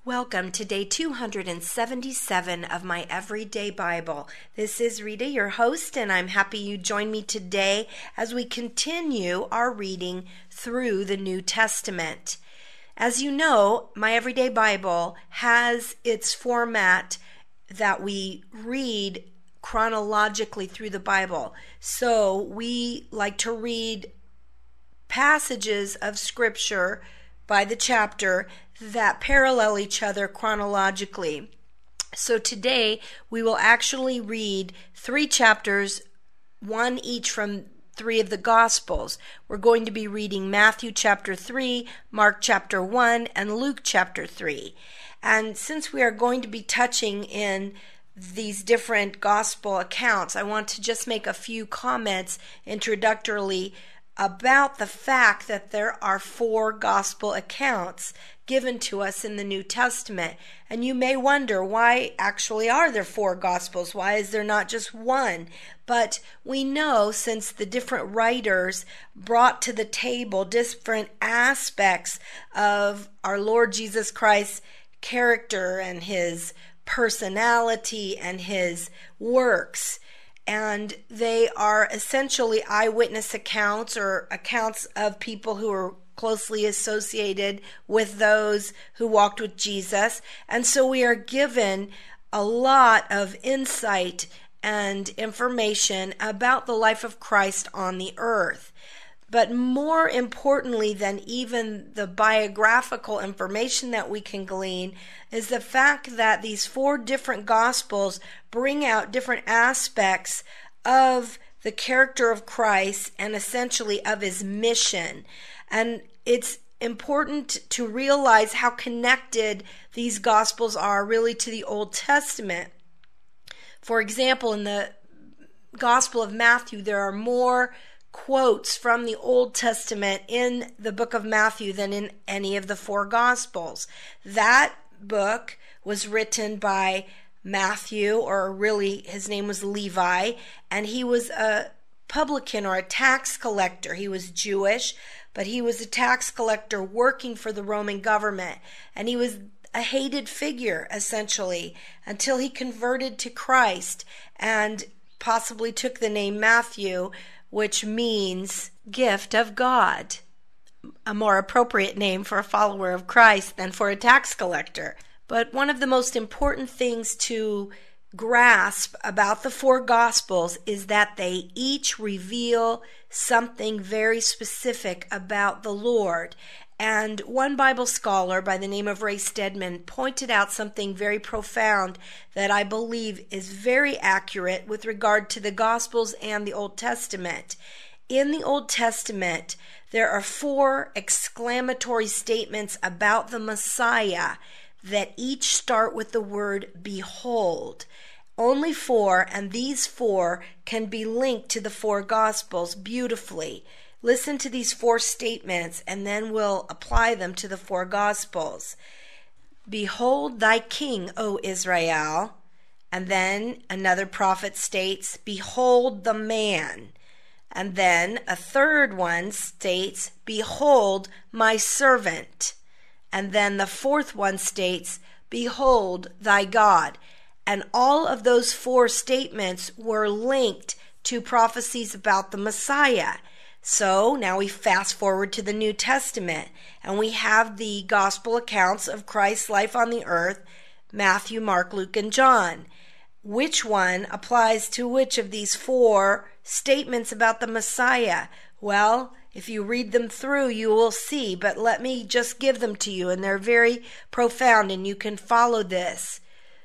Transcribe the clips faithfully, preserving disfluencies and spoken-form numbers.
Welcome to day two hundred seventy-seven of my Everyday Bible. This is Rita, your host, and I'm happy you joined me today as we continue our reading through the New Testament. As you know, my Everyday Bible has its format that we read chronologically through the Bible. So we like to read passages of Scripture by the chapter that parallel each other chronologically. So today we will actually read three chapters, one each from three of the Gospels. We're going to be reading Matthew chapter three, Mark chapter one, and Luke chapter three. And since we are going to be touching in these different Gospel accounts, I want to just make a few comments introductorily about the fact that there are four Gospel accounts given to us in the New Testament. And you may wonder, why actually are there four Gospels? Why is there not just one? But we know, since the different writers brought to the table different aspects of our Lord Jesus Christ's character and his personality and his works, and they are essentially eyewitness accounts or accounts of people who are closely associated with those who walked with Jesus. And so we are given a lot of insight and information about the life of Christ on the earth. But more importantly than even the biographical information that we can glean is the fact that these four different Gospels bring out different aspects of the character of Christ and essentially of his mission. And it's important to realize how connected these Gospels are really to the Old Testament. For example, in the Gospel of Matthew, there are more quotes from the Old Testament in the book of Matthew than in any of the four Gospels. That book was written by Matthew, or really his name was Levi, and he was a publican or a tax collector. He was Jewish, but he was a tax collector working for the Roman government, and he was a hated figure essentially until he converted to Christ and possibly took the name Matthew, which means gift of God, a more appropriate name for a follower of Christ than for a tax collector. But one of the most important things to grasp about the four Gospels is that they each reveal something very specific about the Lord. And one Bible scholar by the name of Ray Stedman pointed out something very profound that I believe is very accurate with regard to the Gospels and the Old Testament. In the Old Testament, there are four exclamatory statements about the Messiah that each start with the word behold. Only four, and these four can be linked to the four Gospels beautifully. Listen to these four statements, and then we'll apply them to the four Gospels. Behold thy king, O Israel. And then another prophet states, behold the man. And then a third one states, behold my servant. And then the fourth one states, behold thy God. And all of those four statements were linked to prophecies about the Messiah. So now we fast forward to the New Testament, and we have the gospel accounts of Christ's life on the earth, Matthew, Mark, Luke, and John. Which one applies to which of these four statements about the Messiah? Well, if you read them through, you will see, but let me just give them to you, and they're very profound, and you can follow this.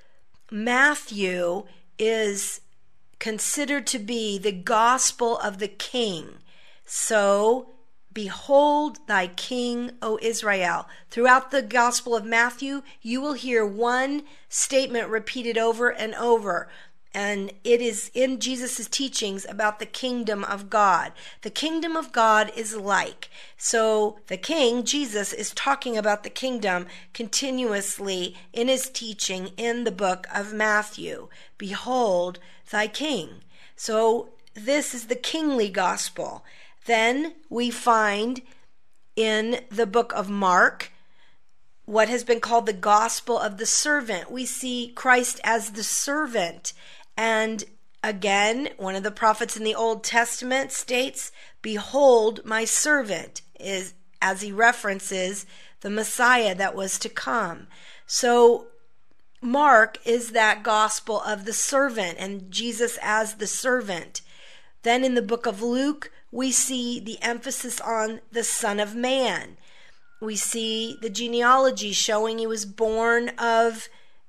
Matthew is considered to be the gospel of the king. So, behold thy king, O Israel. Throughout the Gospel of Matthew, you will hear one statement repeated over and over. And it is in Jesus' teachings about the kingdom of God. The kingdom of God is like. So the king, Jesus, is talking about the kingdom continuously in his teaching in the book of Matthew. Behold thy king. So this is the kingly gospel. Then we find in the book of Mark what has been called the gospel of the servant. We see Christ as the servant. And again, one of the prophets in the Old Testament states, "Behold, my servant," is as he references the Messiah that was to come. So Mark is that gospel of the servant and Jesus as the servant. Then in the book of Luke, we see the emphasis on the Son of Man. We see the genealogy showing he was born of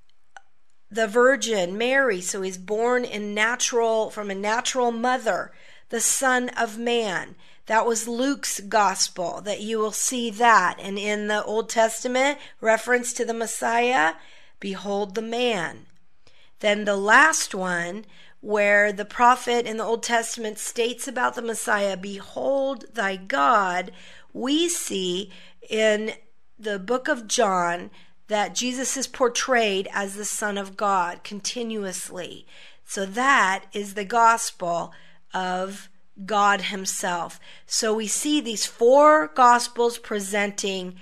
the Virgin Mary. So he's born in natural, from a natural mother, the Son of Man. That was Luke's gospel, that you will see that. And in the Old Testament, reference to the Messiah, behold the man. Then the last one, where the prophet in the Old Testament states about the Messiah, "Behold thy God," we see in the book of John that Jesus is portrayed as the Son of God continuously. So that is the gospel of God himself. So we see these four gospels presenting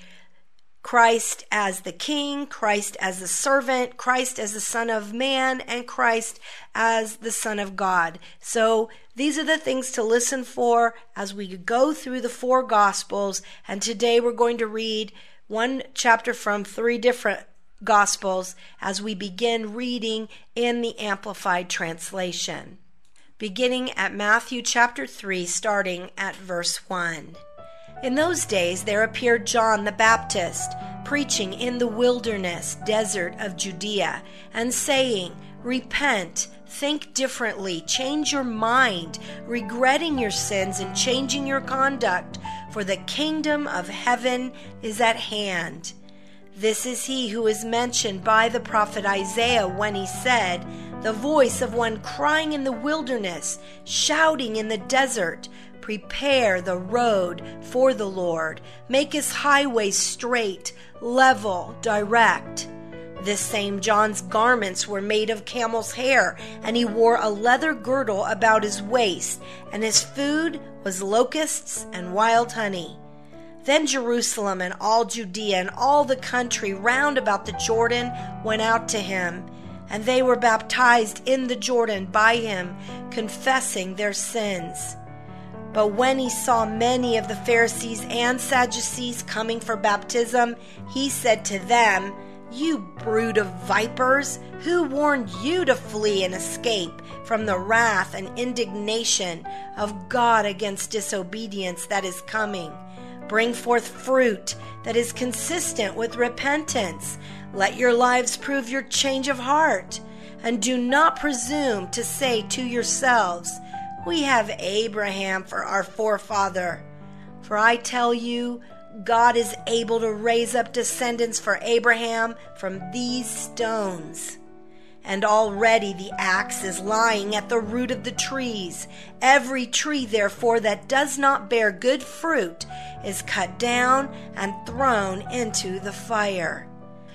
Christ as the King, Christ as the servant, Christ as the Son of Man, and Christ as the Son of God. So these are the things to listen for as we go through the four Gospels. And today we're going to read one chapter from three different Gospels as we begin reading in the Amplified Translation. Beginning at Matthew chapter three, starting at verse one. In those days there appeared John the Baptist, preaching in the wilderness desert of Judea, and saying, "Repent, think differently, change your mind, regretting your sins and changing your conduct, for the kingdom of heaven is at hand." This is he who is mentioned by the prophet Isaiah when he said, "The voice of one crying in the wilderness, shouting in the desert, prepare the road for the Lord, make his highways straight, level, direct." This same John's garments were made of camel's hair, and he wore a leather girdle about his waist, and his food was locusts and wild honey. Then Jerusalem and all Judea and all the country round about the Jordan went out to him, and they were baptized in the Jordan by him, confessing their sins. But when he saw many of the Pharisees and Sadducees coming for baptism, he said to them, "You brood of vipers, who warned you to flee and escape from the wrath and indignation of God against disobedience that is coming? Bring forth fruit that is consistent with repentance. Let your lives prove your change of heart, and do not presume to say to yourselves, 'We have Abraham for our forefather.' For I tell you, God is able to raise up descendants for Abraham from these stones. And already the axe is lying at the root of the trees. Every tree, therefore, that does not bear good fruit is cut down and thrown into the fire.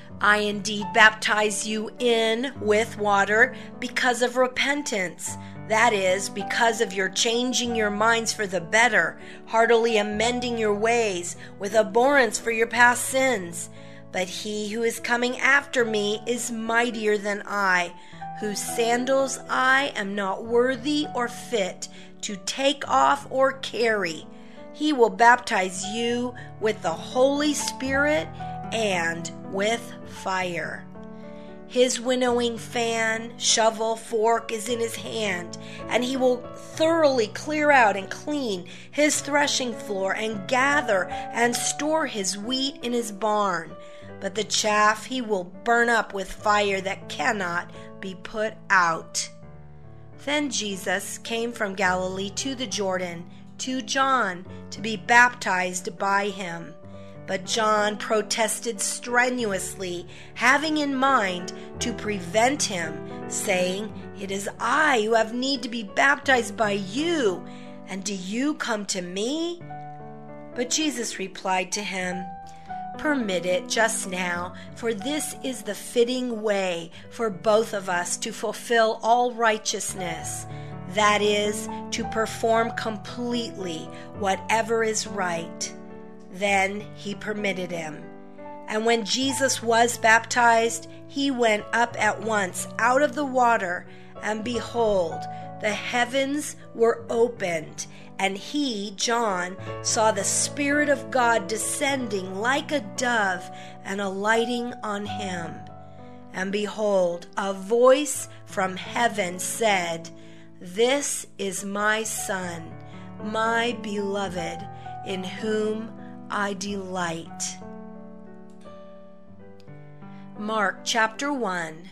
I indeed baptize you in with water because of repentance. That is, because of your changing your minds for the better, heartily amending your ways, with abhorrence for your past sins. But he who is coming after me is mightier than I, whose sandals I am not worthy or fit to take off or carry. He will baptize you with the Holy Spirit and with fire. His winnowing fan, shovel, fork is in his hand, and he will thoroughly clear out and clean his threshing floor and gather and store his wheat in his barn. But the chaff he will burn up with fire that cannot be put out." Then Jesus came from Galilee to the Jordan, to John, to be baptized by him. But John protested strenuously, having in mind to prevent him, saying, "It is I who have need to be baptized by you, and do you come to me?" But Jesus replied to him, "Permit it just now, for this is the fitting way for both of us to fulfill all righteousness, that is, to perform completely whatever is right." Then he permitted him. And when Jesus was baptized, he went up at once out of the water, and behold, the heavens were opened, and he, John, saw the Spirit of God descending like a dove and alighting on him. And behold, a voice from heaven said, "This is my Son, my beloved, in whom I delight." Mark chapter one.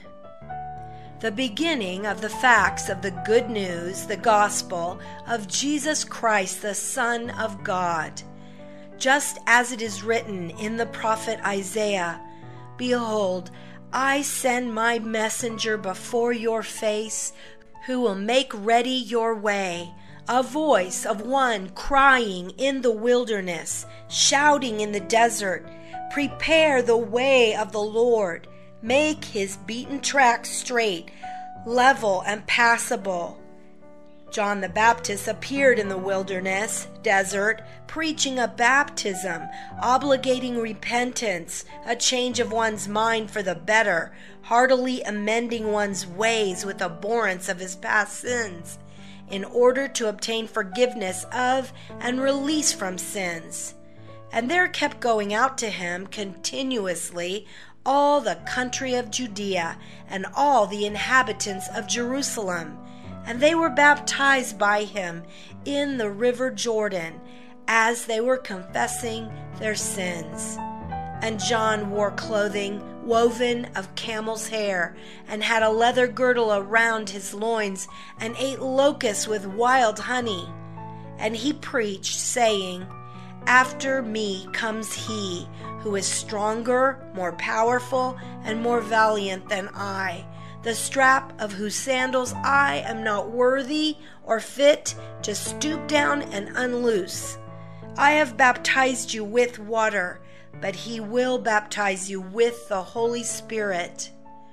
The beginning of the facts of the good news, the gospel of Jesus Christ, the Son of God. Just as it is written in the prophet Isaiah, "Behold, I send my messenger before your face, who will make ready your way, a voice of one crying in the wilderness, shouting in the desert, prepare the way of the Lord, make his beaten track straight, level and passable." John the Baptist appeared in the wilderness, desert, preaching a baptism, obligating repentance, a change of one's mind for the better, heartily amending one's ways with abhorrence of his past sins, in order to obtain forgiveness of and release from sins. And there kept going out to him continuously all the country of Judea and all the inhabitants of Jerusalem, and they were baptized by him in the river Jordan, as they were confessing their sins. And John wore clothing woven of camel's hair, and had a leather girdle around his loins, and ate locusts with wild honey. And he preached, saying, "After me comes he, who is stronger, more powerful, and more valiant than I, the strap of whose sandals I am not worthy or fit to stoop down and unloose. I have baptized you with water, but he will baptize you with the Holy Spirit."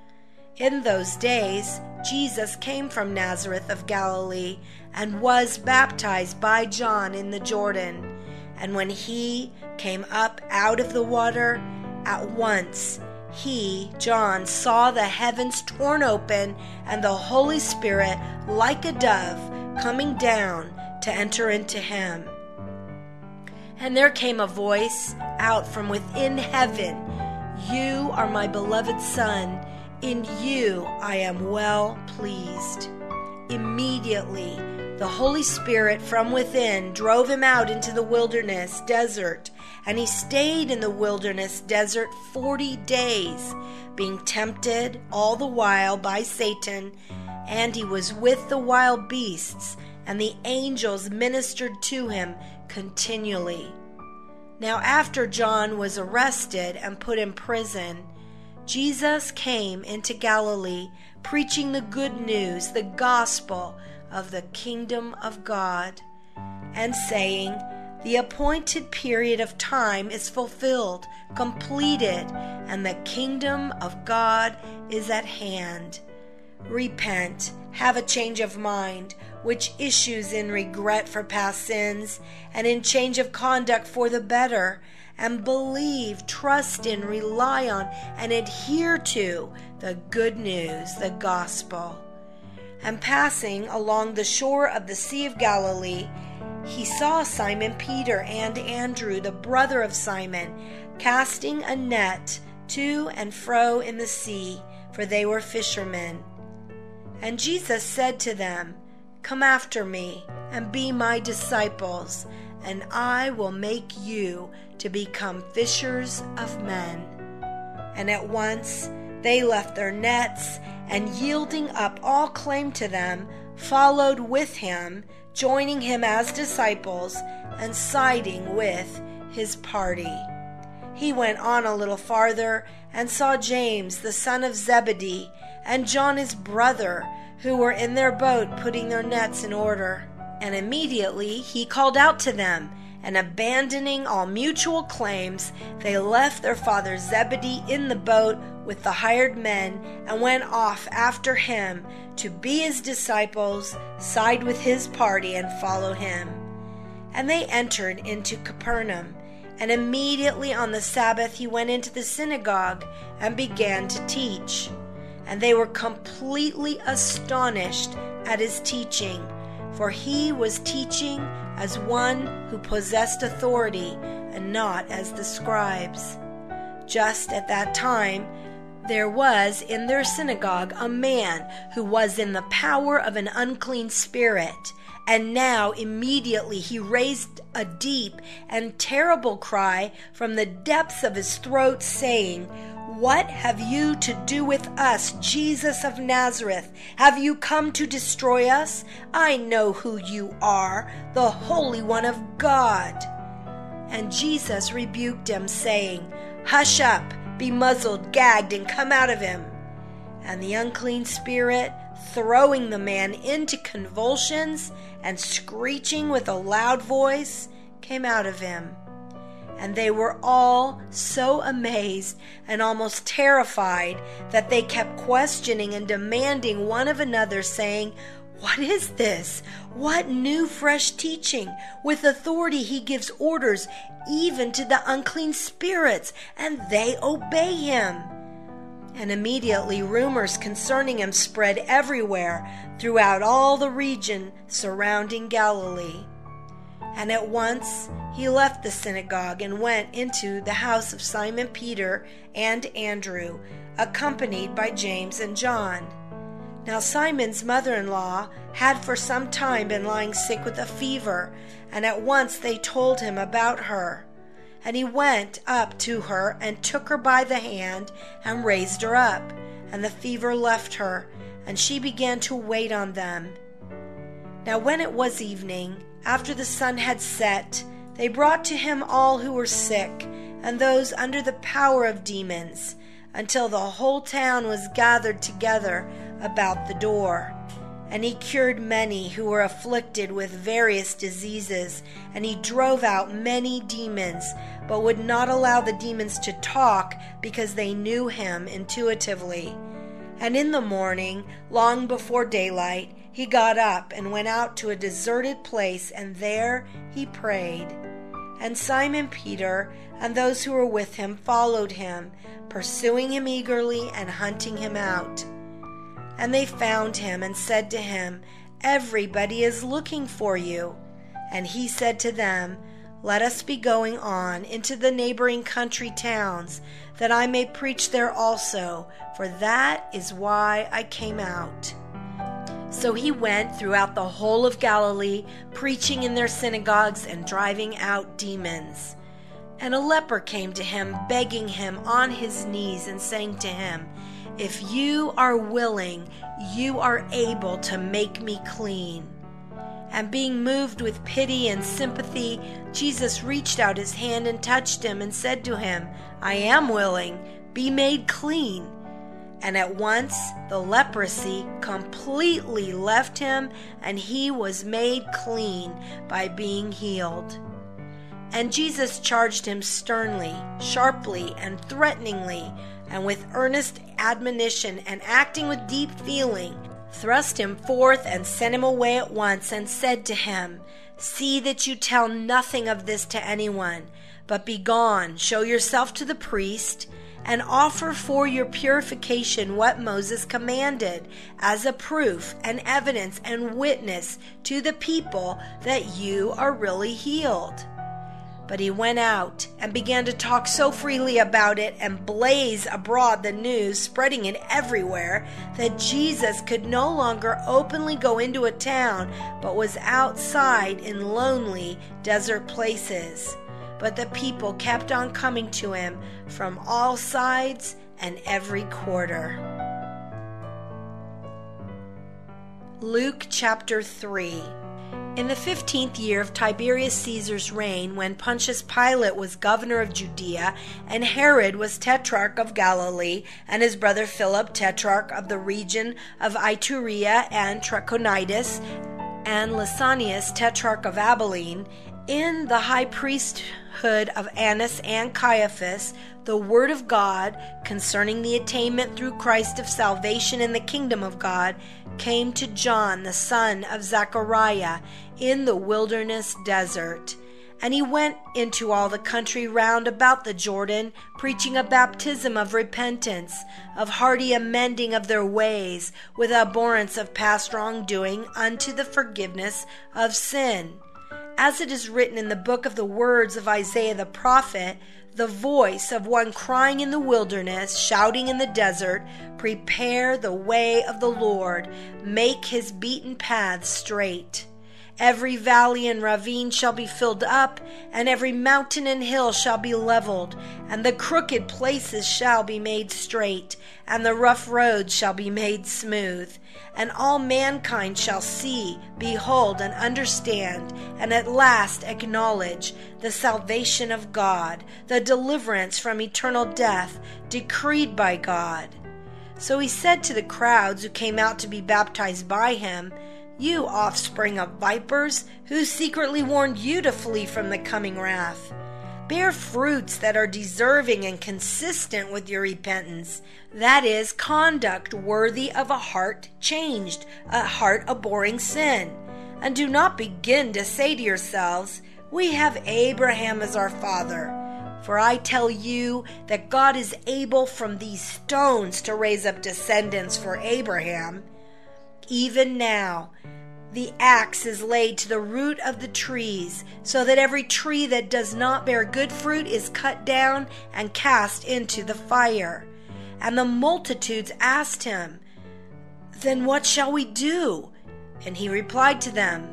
In those days, Jesus came from Nazareth of Galilee and was baptized by John in the Jordan. And when he came up out of the water, at once he, John, saw the heavens torn open and the Holy Spirit, like a dove, coming down to enter into him. And there came a voice out from within heaven, "You are my beloved Son, in you I am well pleased." Immediately the Holy Spirit from within drove him out into the wilderness desert, and he stayed in the wilderness desert forty days, being tempted all the while by Satan, and he was with the wild beasts, and the angels ministered to him continually. Now after John was arrested and put in prison, Jesus came into Galilee, preaching the good news, the gospel of the kingdom of God, and saying, "The appointed period of time is fulfilled, completed, and the kingdom of God is at hand. Repent, have a change of mind, which issues in regret for past sins, and in change of conduct for the better, and believe, trust in, rely on, and adhere to the good news, the gospel." And passing along the shore of the Sea of Galilee, he saw Simon Peter and Andrew, the brother of Simon, casting a net to and fro in the sea, for they were fishermen. And Jesus said to them, "Come after me, and be my disciples, and I will make you to become fishers of men." And at once they left their nets, and yielding up all claim to them, followed with him, joining him as disciples, and siding with his party. He went on a little farther, and saw James the son of Zebedee, and John his brother, who were in their boat putting their nets in order. And immediately he called out to them, and abandoning all mutual claims, they left their father Zebedee in the boat with the hired men, and went off after him to be his disciples, side with his party, and follow him. And they entered into Capernaum, And immediately on the Sabbath he went into the synagogue and began to teach. And they were completely astonished at his teaching, for he was teaching as one who possessed authority and not as the scribes. Just at that time, there was in their synagogue a man who was in the power of an unclean spirit. And now immediately he raised a deep and terrible cry from the depths of his throat, saying, "What have you to do with us, Jesus of Nazareth? Have you come to destroy us? I know who you are, the Holy One of God." And Jesus rebuked him, saying, "Hush up, be muzzled, gagged, and come out of him." And the unclean spirit, throwing the man into convulsions and screeching with a loud voice, came out of him. And they were all so amazed and almost terrified that they kept questioning and demanding one of another, saying, "What is this? What new fresh teaching? With authority he gives orders even to the unclean spirits, and they obey him." And immediately rumors concerning him spread everywhere throughout all the region surrounding Galilee. And at once he left the synagogue and went into the house of Simon Peter and Andrew, accompanied by James and John. Now Simon's mother-in-law had for some time been lying sick with a fever, and at once they told him about her. And he went up to her and took her by the hand and raised her up, and the fever left her, and she began to wait on them. Now when it was evening, after the sun had set, they brought to him all who were sick, and those under the power of demons, until the whole town was gathered together about the door. And he cured many who were afflicted with various diseases, and he drove out many demons, but would not allow the demons to talk, because they knew him intuitively. And in the morning, long before daylight, he got up and went out to a deserted place, and there he prayed. And Simon Peter and those who were with him followed him, pursuing him eagerly and hunting him out. And they found him and said to him, "Everybody is looking for you." And he said to them, "Let us be going on into the neighboring country towns, that I may preach there also, for that is why I came out." So he went throughout the whole of Galilee, preaching in their synagogues and driving out demons. And a leper came to him, begging him on his knees and saying to him, "If you are willing, you are able to make me clean." And being moved with pity and sympathy, Jesus reached out his hand and touched him and said to him, "I am willing, be made clean." And at once the leprosy completely left him, and he was made clean by being healed. And Jesus charged him sternly, sharply, and threateningly, and with earnest admonition and acting with deep feeling, thrust him forth and sent him away at once, and said to him, "See that you tell nothing of this to anyone, but be gone, show yourself to the priest, and offer for your purification what Moses commanded, as a proof and evidence and witness to the people that you are really healed." But he went out and began to talk so freely about it and blaze abroad the news, spreading it everywhere, that Jesus could no longer openly go into a town, but was outside in lonely desert places. But the people kept on coming to him from all sides and every quarter. Luke chapter three. In the fifteenth year of Tiberius Caesar's reign, when Pontius Pilate was governor of Judea, and Herod was tetrarch of Galilee, and his brother Philip tetrarch of the region of Iturea and Trachonitis, and Lysanias tetrarch of Abilene, in the high priesthood of Annas and Caiaphas, the word of God concerning the attainment through Christ of salvation in the kingdom of God came to John, the son of Zechariah, in the wilderness desert. And he went into all the country round about the Jordan, preaching a baptism of repentance, of hearty amending of their ways, with abhorrence of past wrongdoing, unto the forgiveness of sin. As it is written in the book of the words of Isaiah the prophet, the voice of one crying in the wilderness, shouting in the desert, prepare the way of the Lord, make his beaten paths straight. Every valley and ravine shall be filled up, and every mountain and hill shall be leveled, and the crooked places shall be made straight, and the rough roads shall be made smooth. And all mankind shall see, behold, and understand, and at last acknowledge the salvation of God, the deliverance from eternal death, decreed by God. So he said to the crowds who came out to be baptized by him, You offspring of vipers, who secretly warned you to flee from the coming wrath? Bear fruits that are deserving and consistent with your repentance, that is, conduct worthy of a heart changed, a heart abhorring sin. And do not begin to say to yourselves, We have Abraham as our father. For I tell you that God is able from these stones to raise up descendants for Abraham. Even now, the axe is laid to the root of the trees, so that every tree that does not bear good fruit is cut down and cast into the fire. And the multitudes asked him, Then what shall we do? And he replied to them,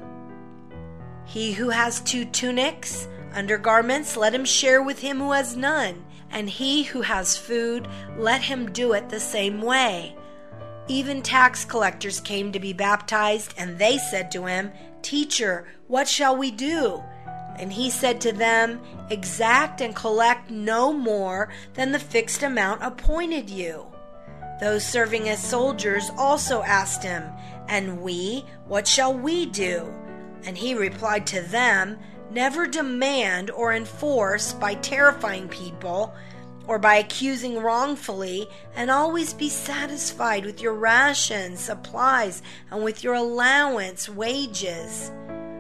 He who has two tunics, undergarments, let him share with him who has none, and he who has food, let him do it the same way. Even tax collectors came to be baptized, and they said to him, Teacher, what shall we do? And he said to them, Exact and collect no more than the fixed amount appointed you. Those serving as soldiers also asked him, And we, what shall we do? And he replied to them, Never demand or enforce by terrifying people, or by accusing wrongfully, and always be satisfied with your rations, supplies, and with your allowance, wages.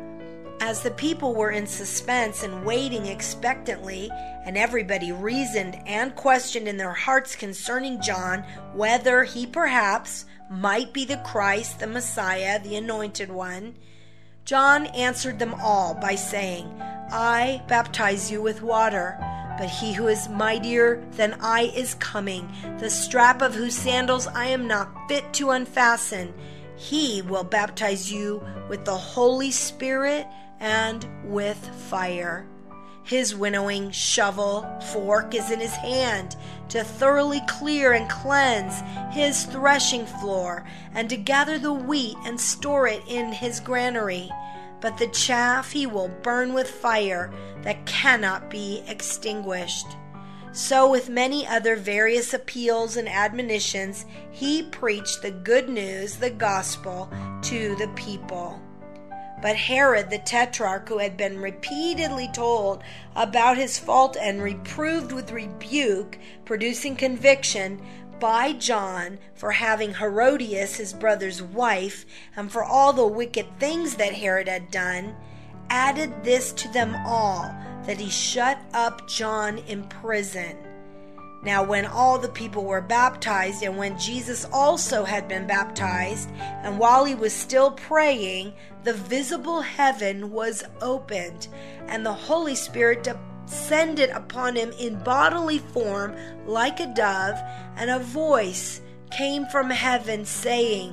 As the people were in suspense and waiting expectantly, and everybody reasoned and questioned in their hearts concerning John, whether he perhaps might be the Christ, the Messiah, the Anointed One, John answered them all by saying, I baptize you with water, but he who is mightier than I is coming, the strap of whose sandals I am not fit to unfasten. He will baptize you with the Holy Spirit and with fire. His winnowing shovel fork is in his hand, to thoroughly clear and cleanse his threshing floor, and to gather the wheat and store it in his granary. But the chaff he will burn with fire that cannot be extinguished. So with many other various appeals and admonitions, he preached the good news, the gospel, to the people. But Herod the Tetrarch, who had been repeatedly told about his fault and reproved with rebuke, producing conviction by John for having Herodias, his brother's wife, and for all the wicked things that Herod had done, added this to them all, that he shut up John in prison. Now when all the people were baptized, and when Jesus also had been baptized, and while he was still praying, the visible heaven was opened, and the Holy Spirit descended upon him in bodily form like a dove, and a voice came from heaven saying,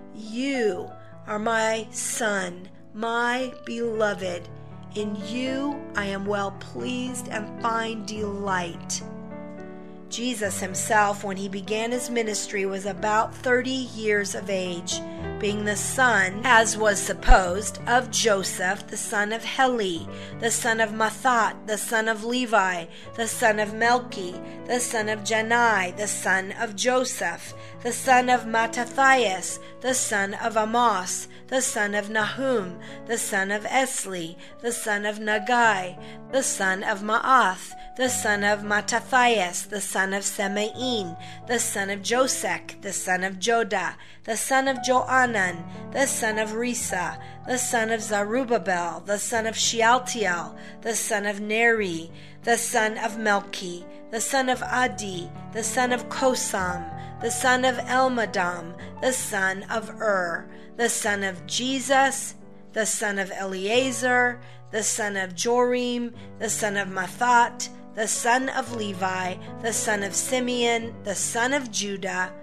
You are my Son, my beloved. In you I am well pleased and find delight. Jesus himself, when he began his ministry, was about thirty years of age, being the son, as was supposed, of Joseph, the son of Heli, the son of Mathat, the son of Levi, the son of Melchi, the son of Janai, the son of Joseph, the son of Mattathias, the son of Amos, the son of Nahum, the son of Esli, the son of Nagai, the son of Maath, the son of Mattathias, the son son of Semein, the son of Josek, the son of Joda, the son of Joanan, the son of Risa, the son of Zerubbabel, the son of Shealtiel, the son of Neri, the son of Melchi, the son of Adi, the son of Kosam, the son of Elmadam, the son of Ur, the son of Jesus, the son of Eleazar, the son of Jorim, the son of Mathat, the son of Levi, the son of Simeon, the son of Judah,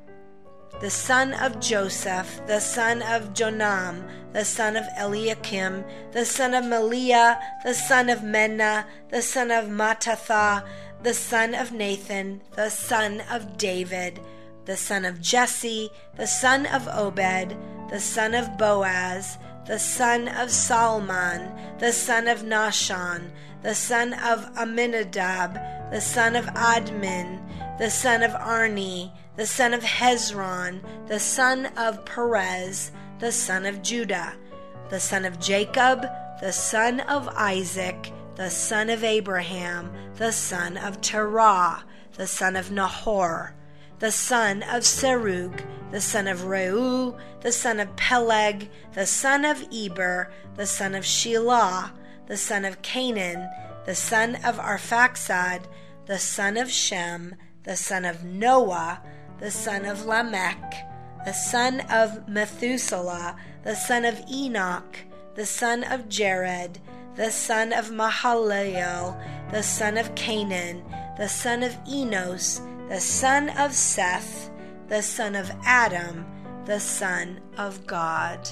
the son of Joseph, the son of Jonam, the son of Eliakim, the son of Meliah, the son of Menna, the son of Mattatha, the son of Nathan, the son of David, the son of Jesse, the son of Obed, the son of Boaz, the son of Salmon, the son of Nahshon, the son of Aminadab, the son of Admin, the son of Arni, the son of Hezron, the son of Perez, the son of Judah, the son of Jacob, the son of Isaac, the son of Abraham, the son of Terah, the son of Nahor, the son of Serug, the son of Reu, the son of Peleg, the son of Eber, the son of Shelah, the son of Canaan, the son of Arphaxad, the son of Shem, the son of Noah, the son of Lamech, the son of Methuselah, the son of Enoch, the son of Jared, the son of Mahalalel, the son of Canaan, the son of Enos, the son of Seth, the son of Adam, the son of God.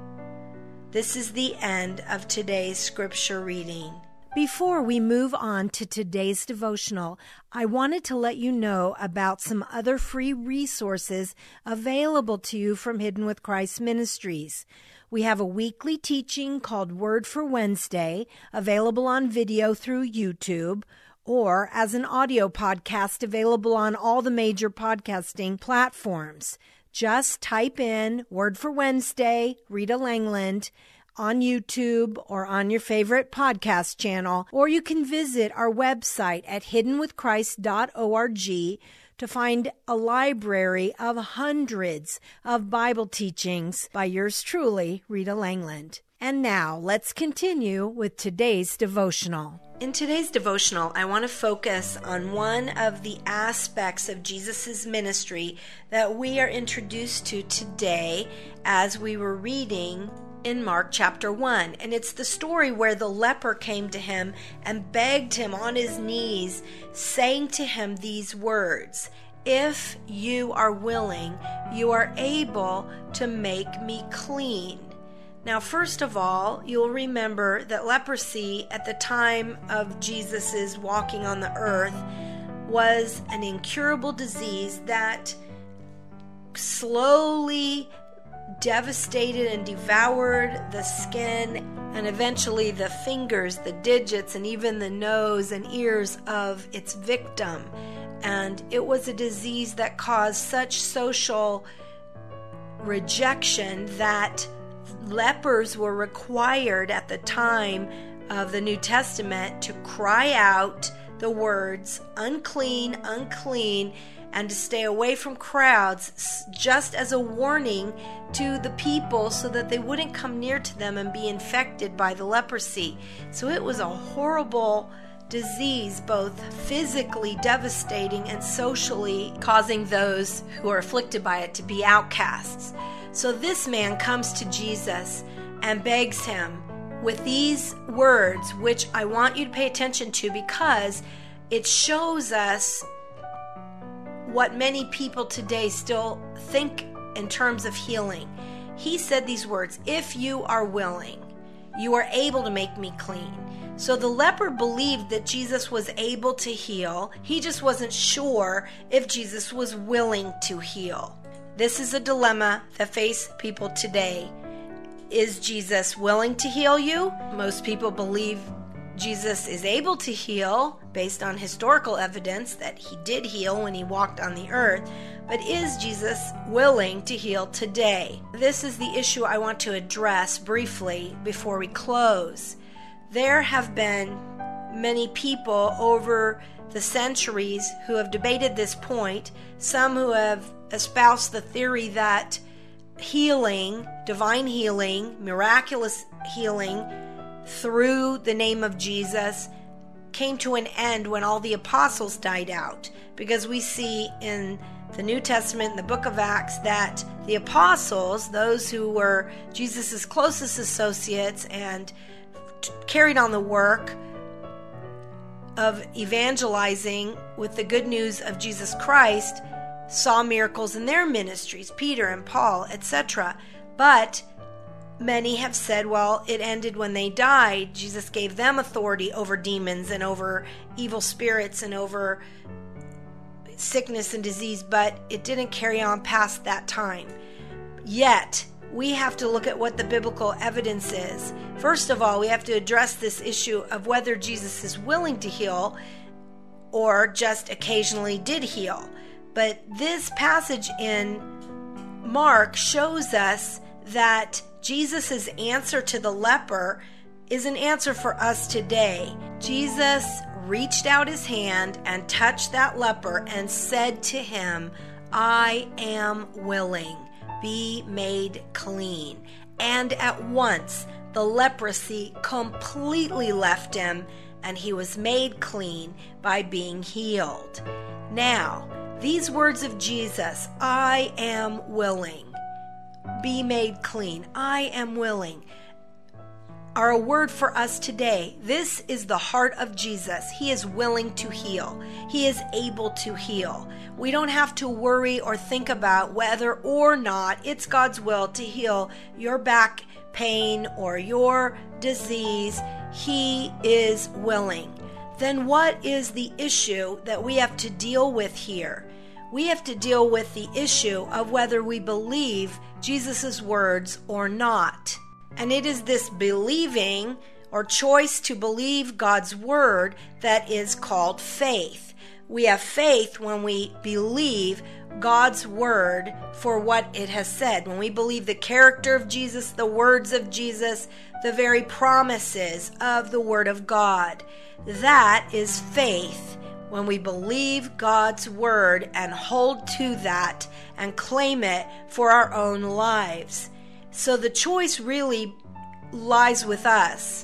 This is the end of today's scripture reading. Before we move on to today's devotional, I wanted to let you know about some other free resources available to you from Hidden with Christ Ministries. We have a weekly teaching called Word for Wednesday, available on video through YouTube, or as an audio podcast available on all the major podcasting platforms. Just type in Word for Wednesday, Rita Langland, on YouTube or on your favorite podcast channel, or you can visit our website at hidden with christ dot org to find a library of hundreds of Bible teachings by yours truly, Rita Langland. And now, let's continue with today's devotional. In today's devotional, I want to focus on one of the aspects of Jesus' ministry that we are introduced to today as we were reading in Mark chapter one. And it's the story where the leper came to him and begged him on his knees, saying to him these words, "If you are willing, you are able to make me clean." Now, first of all, you'll remember that leprosy at the time of Jesus' walking on the earth was an incurable disease that slowly devastated and devoured the skin and eventually the fingers, the digits, and even the nose and ears of its victim. And it was a disease that caused such social rejection that lepers were required at the time of the New Testament to cry out the words, "Unclean, unclean," and to stay away from crowds, just as a warning to the people so that they wouldn't come near to them and be infected by the leprosy. So it was a horrible disease, both physically devastating and socially causing those who are afflicted by it to be outcasts. So this man comes to Jesus and begs him with these words, which I want you to pay attention to because it shows us what many people today still think in terms of healing. He said these words, "If you are willing, you are able to make me clean." So the leper believed that Jesus was able to heal. He just wasn't sure if Jesus was willing to heal. This is a dilemma that face people today. Is Jesus willing to heal you? Most people believe Jesus is able to heal based on historical evidence that he did heal when he walked on the earth. But is Jesus willing to heal today? This is the issue I want to address briefly before we close. There have been many people over the centuries who have debated this point, some who have espoused the theory that healing, divine healing, miraculous healing through the name of Jesus came to an end when all the apostles died out. Because we see in the New Testament, in the book of Acts, that the apostles, those who were Jesus' closest associates and t- carried on the work of evangelizing with the good news of Jesus Christ, saw miracles in their ministries, Peter and Paul, et cetera. But many have said, well, it ended when they died. Jesus gave them authority over demons and over evil spirits and over sickness and disease, but it didn't carry on past that time. Yet, we have to look at what the biblical evidence is. First of all, we have to address this issue of whether Jesus is willing to heal or just occasionally did heal. But this passage in Mark shows us that Jesus' answer to the leper is an answer for us today. Jesus reached out his hand and touched that leper and said to him, I am willing, be made clean. And at once the leprosy completely left him and he was made clean by being healed. Now, these words of Jesus, I am willing, be made clean, I am willing, are a word for us today. This is the heart of Jesus. He is willing to heal. He is able to heal. We don't have to worry or think about whether or not it's God's will to heal your back pain or your disease. He is willing. Then what is the issue that we have to deal with here? We have to deal with the issue of whether we believe Jesus' words or not. And it is this believing or choice to believe God's word that is called faith. We have faith when we believe God's word for what it has said. When we believe the character of Jesus, the words of Jesus, the very promises of the word of God. That is faith. When we believe God's word and hold to that and claim it for our own lives. So the choice really lies with us.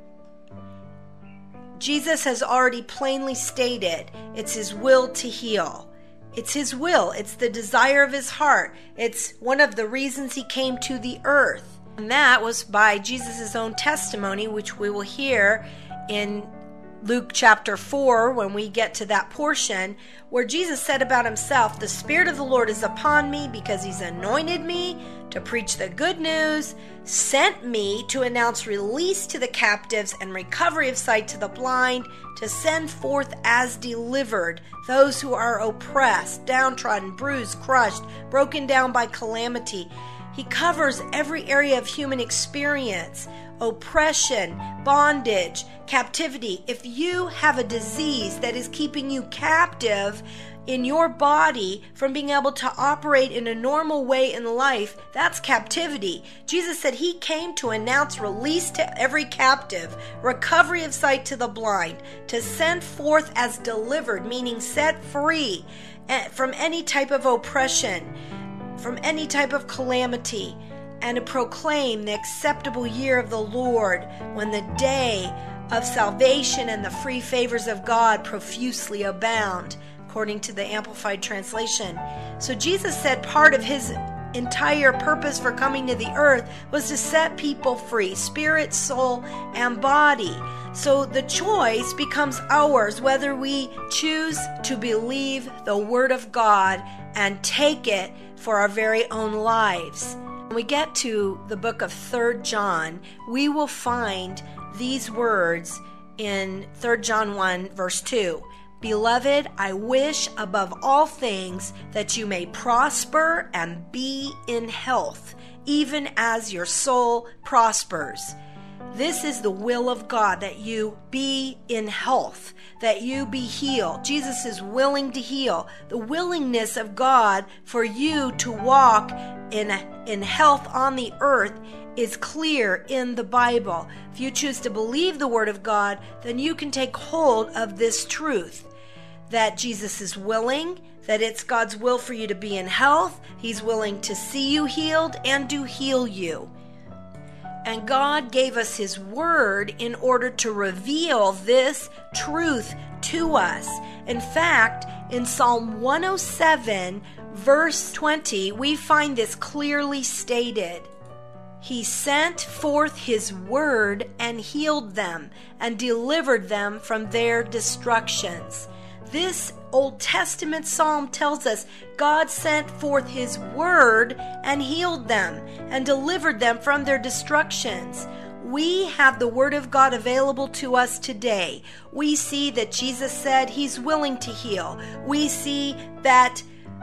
Jesus has already plainly stated it's his will to heal. It's his will. It's the desire of his heart. It's one of the reasons he came to the earth. And that was by Jesus' own testimony, which we will hear in Luke chapter four, when we get to that portion, where Jesus said about himself, the Spirit of the Lord is upon me because he's anointed me to preach the good news, sent me to announce release to the captives and recovery of sight to the blind, to send forth as delivered those who are oppressed, downtrodden, bruised, crushed, broken down by calamity. He covers every area of human experience. Oppression, bondage, captivity. If you have a disease that is keeping you captive in your body from being able to operate in a normal way in life, that's captivity. Jesus said he came to announce release to every captive, recovery of sight to the blind, to send forth as delivered, meaning set free from any type of oppression, from any type of calamity, and to proclaim the acceptable year of the Lord, when the day of salvation and the free favors of God profusely abound, according to the Amplified Translation. So Jesus said part of his entire purpose for coming to the earth was to set people free, spirit, soul, and body. So the choice becomes ours, whether we choose to believe the word of God and take it for our very own lives. When we get to the book of Third John, we will find these words in Third John one, verse two. Beloved, I wish above all things that you may prosper and be in health, even as your soul prospers. This is the will of God, that you be in health, that you be healed. Jesus is willing to heal. The willingness of God for you to walk in, in health on the earth is clear in the Bible. If you choose to believe the word of God, then you can take hold of this truth. that Jesus is willing, that it's God's will for you to be in health. He's willing to see you healed and to heal you. And God gave us His Word in order to reveal this truth to us. In fact, in Psalm one oh seven, verse twenty, we find this clearly stated. He sent forth His Word and healed them and delivered them from their destructions. This Old Testament psalm tells us God sent forth His Word and healed them and delivered them from their destructions. We have the Word of God available to us today. We see that Jesus said He's willing to heal. We see that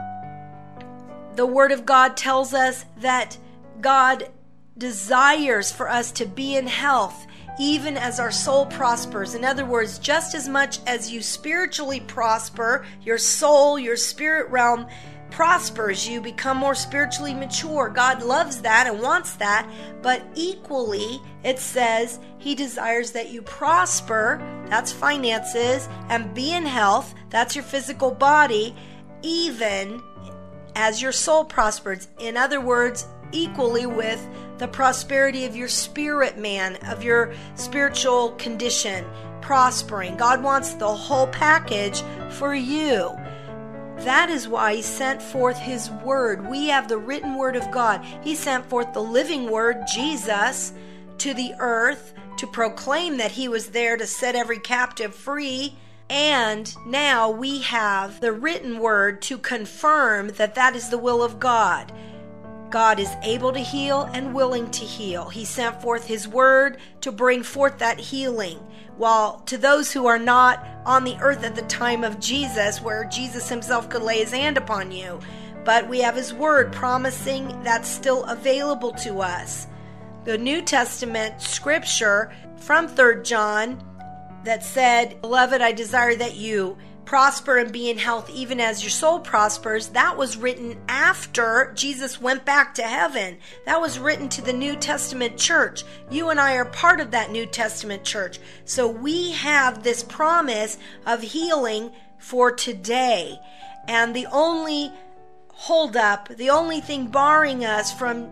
the Word of God tells us that God desires for us to be in health, even as our soul prospers. In other words, just as much as you spiritually prosper, your soul, your spirit realm prospers, you become more spiritually mature. God loves that and wants that, but equally, it says He desires that you prosper, that's finances, and be in health, that's your physical body, even as your soul prospers. In other words, equally with the prosperity of your spirit man, of your spiritual condition prospering. God wants the whole package for you. That is why He sent forth His Word. We have the written Word of God. He sent forth the living Word, Jesus, to the earth to proclaim that He was there to set every captive free. And now we have the written Word to confirm that that is the will of God. God is able to heal and willing to heal. He sent forth His Word to bring forth that healing. While to those who are not on the earth at the time of Jesus, where Jesus Himself could lay His hand upon you, but we have His Word promising that's still available to us. The New Testament scripture from Third John that said, "Beloved, I desire that you prosper and be in health even as your soul prospers," that was written after Jesus went back to heaven. That was written to the New Testament church. You and I are part of that New Testament church. So we have this promise of healing for today. And the only holdup, the only thing barring us from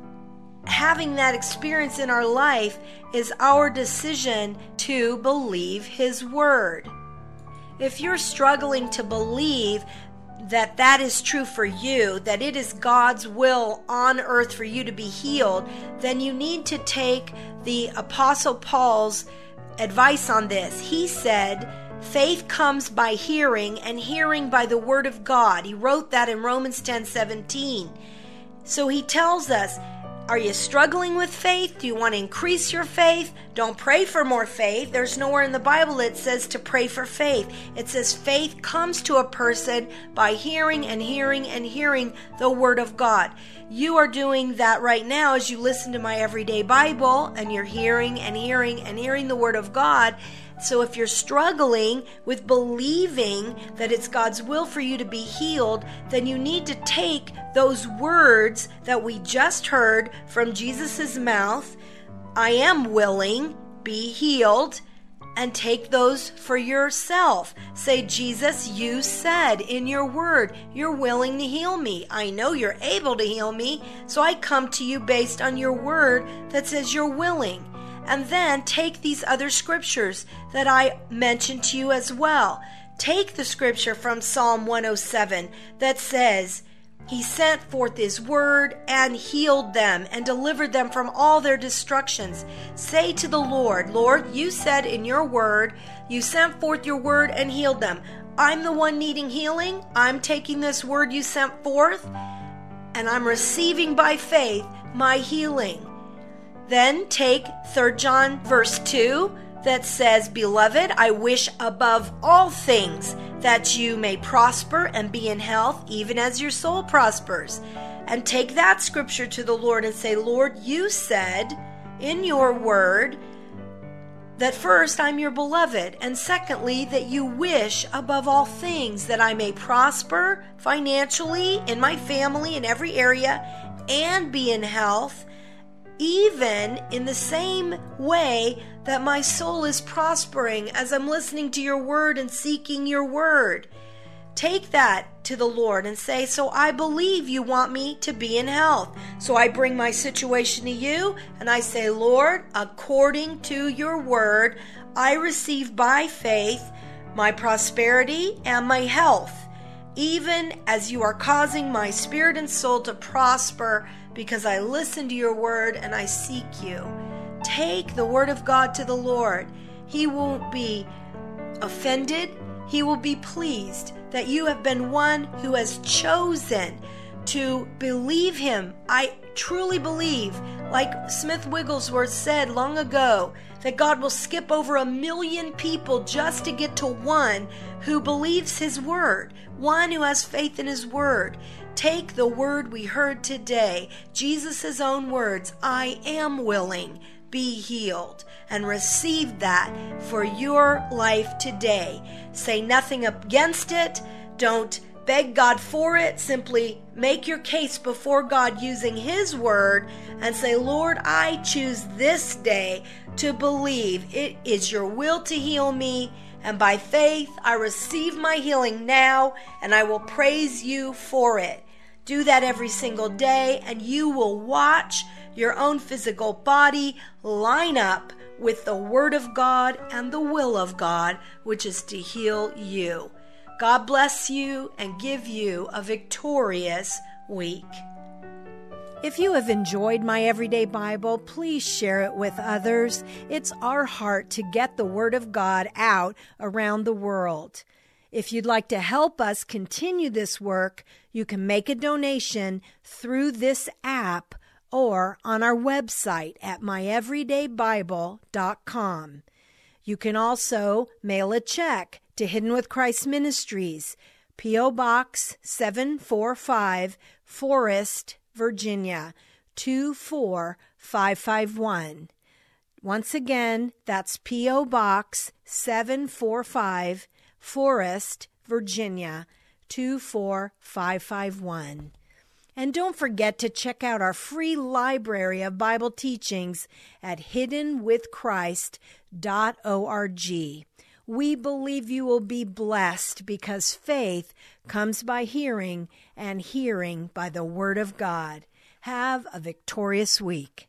having that experience in our life is our decision to believe His Word. If you're struggling to believe that that is true for you, that it is God's will on earth for you to be healed, then you need to take the Apostle Paul's advice on this. He said, faith comes by hearing, and hearing by the Word of God. He wrote that in Romans ten seventeen. So he tells us, are you struggling with faith? Do you want to increase your faith? Don't pray for more faith. There's nowhere in the Bible that says to pray for faith. It says faith comes to a person by hearing and hearing and hearing the Word of God. You are doing that right now as you listen to my Everyday Bible, and you're hearing and hearing and hearing the Word of God. So if you're struggling with believing that it's God's will for you to be healed, then you need to take those words that we just heard from Jesus' mouth, I am willing, be healed, and take those for yourself. Say, Jesus, you said in your word, you're willing to heal me. I know you're able to heal me, so I come to you based on your word that says you're willing. And then take these other scriptures that I mentioned to you as well. Take the scripture from Psalm one oh seven that says, He sent forth His word and healed them and delivered them from all their destructions. Say to the Lord, Lord, you said in your word, you sent forth your word and healed them. I'm the one needing healing. I'm taking this word you sent forth, and I'm receiving by faith my healing. Then take Third John verse two that says, Beloved, I wish above all things that you may prosper and be in health, even as your soul prospers. And take that scripture to the Lord and say, Lord, you said in your word that first, I'm your beloved, and secondly, that you wish above all things that I may prosper financially, in my family, in every area, and be in health, even in the same way that my soul is prospering as I'm listening to your word and seeking your word. Take that to the Lord and say, so I believe you want me to be in health. So I bring my situation to you and I say, Lord, according to your word, I receive by faith my prosperity and my health, even as you are causing my spirit and soul to prosper because I listen to your word and I seek you. Take the word of God to the Lord. He won't be offended. He will be pleased that you have been one who has chosen to believe him. I truly believe, like Smith Wigglesworth said long ago, that God will skip over a million people just to get to one who believes his word, one who has faith in his word. Take the word we heard today, Jesus' own words, I am willing, be healed, and receive that for your life today. Say nothing against it. Don't beg God for it. Simply make your case before God using his word and say, Lord, I choose this day to believe it is your will to heal me. And by faith, I receive my healing now, and I will praise you for it. Do that every single day, and you will watch your own physical body line up with the Word of God and the will of God, which is to heal you. God bless you and give you a victorious week. If you have enjoyed my Everyday Bible, please share it with others. It's our heart to get the Word of God out around the world. If you'd like to help us continue this work, you can make a donation through this app or on our website at my everyday bible dot com. You can also mail a check to Hidden with Christ Ministries, P O. Box seven forty-five, Forest, Virginia, two four five five one. Once again, that's P O. Box seven forty-five, Forest, Virginia, two four five five one. And don't forget to check out our free library of Bible teachings at hidden with christ dot org. We believe you will be blessed because faith comes by hearing and hearing by the Word of God. Have a victorious week.